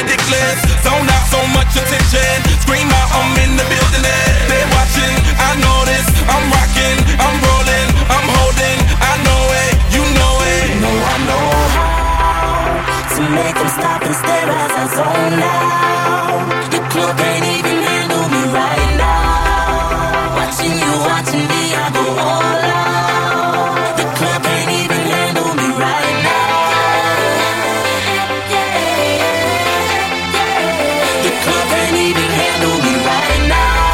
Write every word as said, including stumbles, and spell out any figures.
ridiculous. Zone out, so much attention. Scream out, I'm in the building. They're watching, I know this. I'm rocking, I'm rolling, I'm holding. I know it, you know it. You know I know how to make them stop and stare as I zone out. The club ain't